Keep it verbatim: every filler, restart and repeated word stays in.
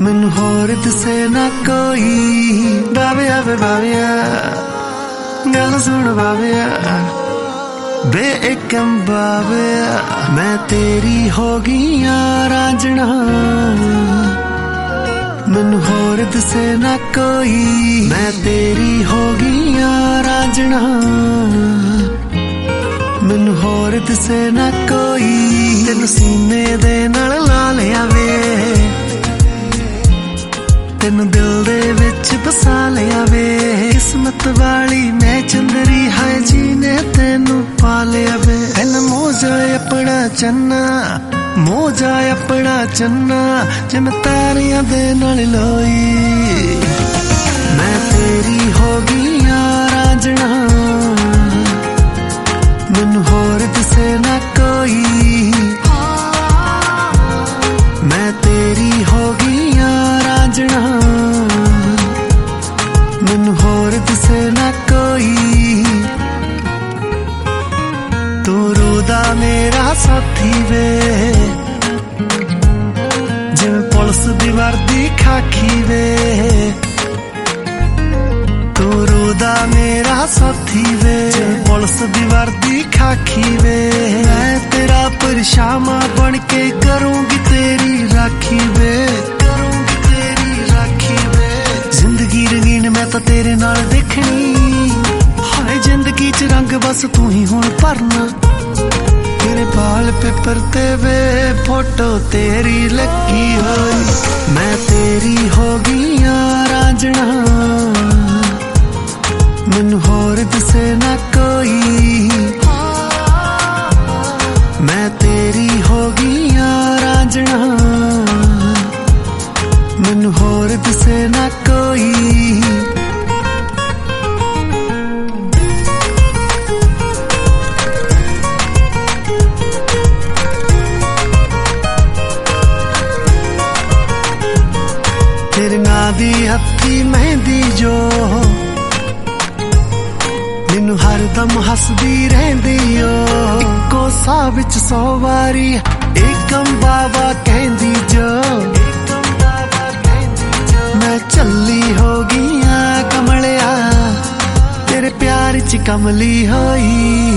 मैनू होर दिसे ना कोई। बाविया वे बाविया गल सुन बाविया बे एकम बाविया मैं तेरी हो गई रांझना। मैनू होर दिसे ना कोई मैं तेरी हो गई रांझना। मैनू होर दिसे ना कोई तेनू सीने दे नाल ला लिया वे। तेनू दिल दे विच बसा लिया वे। किस्मत वाली मैं चंदरी है जी ने तेनू पा लिया वे। पहला मोजा अपना चन्ना मोजा अपना चन्ना जिमें तारियां दे नाल लोई। मैं तेरी हो गई रांझना। मैनू होर दिसे ना कोई मैं तेरी हो गई रांझना। मैनू होर दिसे ना कोई। तू रूदा मेरा साथी वे जिवें पुलिस दी वर्दी खाकी वे। तू रूदा मेरा साथी वे जिवें पुलिस दी वर्दी खाकी वे। मैं तेरा परछावां बन के करूंगी तेरी राखी वे। करूंगी तेरी राखी वे। जिंदगी रंगीन मैं तो तेरे नाल देखनी। हाय जिंदगी च रंग बस तू ही हुण भरना। तेरे बाल पेपर ते वे फोटो तेरी लगी होई। मैं तेरी हो गई रांझना। मैनू होर दिसे ना कोई मैं तेरी हो गई रांझना। मैनू होर दिसे ना कोई। तेरे नां दी हत्थी मेहंदी जो मैनू हरदम हसदी रहंदी ओ। इक्को साह विच सौ वारी एकम बाबा कहंदी जो। मैं चली हो गई कमलिया तेरे प्यार च कमली होई।